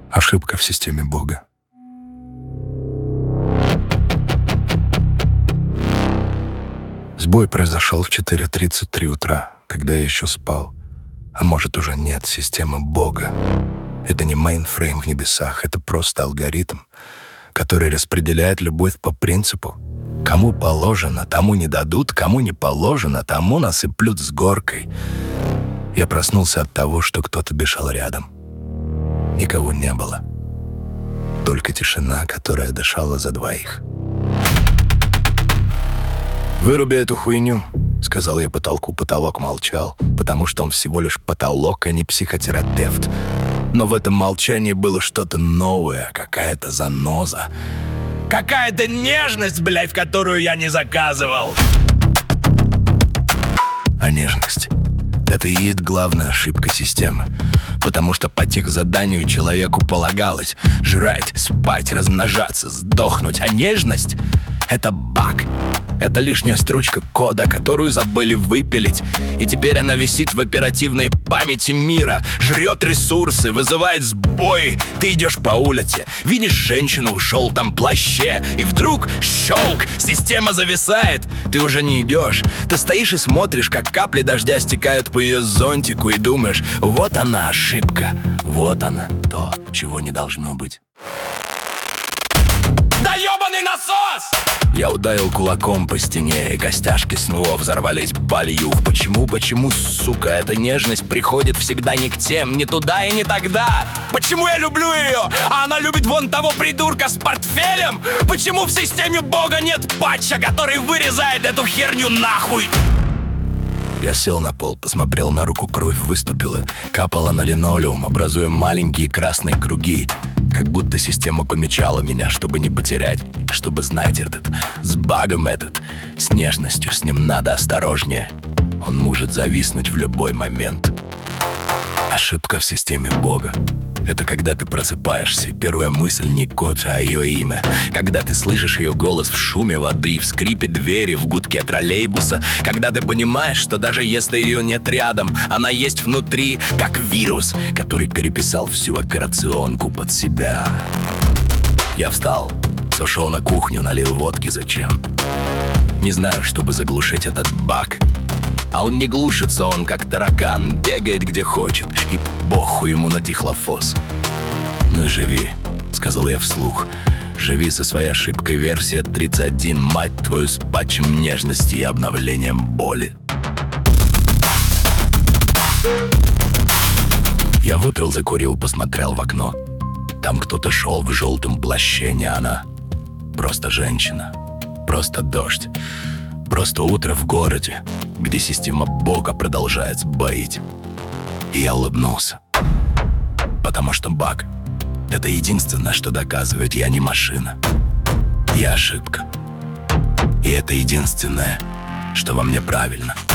Ошибка в системе Бога. Сбой произошел в 4:33 утра, когда я еще спал. А может, уже нет системы Бога. Это не мейнфрейм в небесах, это просто алгоритм, который распределяет любовь по принципу: кому положено, тому не дадут, кому не положено, тому насыплют с горкой. Я проснулся от того, что кто-то бежал рядом. Никого не было. Только тишина, которая дышала за двоих. «Выруби эту хуйню», — сказал я потолку. Потолок молчал, потому что он всего лишь потолок, а не психотерапевт. Но в этом молчании было что-то новое, какая-то заноза. Какая-то нежность, блядь, в которую я не заказывал. А нежность — это и есть главная ошибка системы. Потому что по техзаданию человеку полагалось жрать, спать, размножаться, сдохнуть. А нежность — это баг. Это лишняя строчка кода, которую забыли выпилить. И теперь она висит в оперативной памяти мира, жрет ресурсы, вызывает сбои. Ты идешь по улице, видишь женщину в желтом плаще, и вдруг щелк, система зависает. Ты уже не идешь. Ты стоишь и смотришь, как капли дождя стекают по ее зонтику, и думаешь: вот она ошибка, вот она то, чего не должно быть. Да ёбаный насос! Я ударил кулаком по стене, и костяшки снова взорвались болью. Почему, сука, эта нежность приходит всегда не к тем, не туда и не тогда? Почему я люблю ее, а она любит вон того придурка с портфелем? Почему в системе Бога нет патча, который вырезает эту херню нахуй? Я сел на пол, посмотрел на руку, кровь выступила, капала на линолеум, образуя маленькие красные круги. Как будто система помечала меня, чтобы не потерять, чтобы знать этот, с багом этот, с нежностью, с ним надо осторожнее. Он может зависнуть в любой момент. Ошибка в системе Бога — это когда ты просыпаешься, и первая мысль не код, а ее имя. Когда ты слышишь ее голос в шуме воды, в скрипе двери, в гудке троллейбуса. Когда ты понимаешь, что даже если ее нет рядом, она есть внутри, как вирус, который переписал всю операционку под себя. Я встал, сошел на кухню, налил водки. Зачем? Не знаю, чтобы заглушить этот баг. А он не глушится, он как таракан, бегает где хочет, и похуй ему на дихлофос. «Ну и живи», — сказал я вслух. «Живи со своей ошибкой версия 31, мать твою, с патчем нежности и обновлением боли». Я выпил, закурил, посмотрел в окно. Там кто-то шел в желтом плаще, не она. Просто женщина, просто дождь, просто утро в городе, где система Бога продолжает сбоить. И я улыбнулся. Потому что баг — это единственное, что доказывает: я не машина. Я ошибка. И это единственное, что во мне правильно.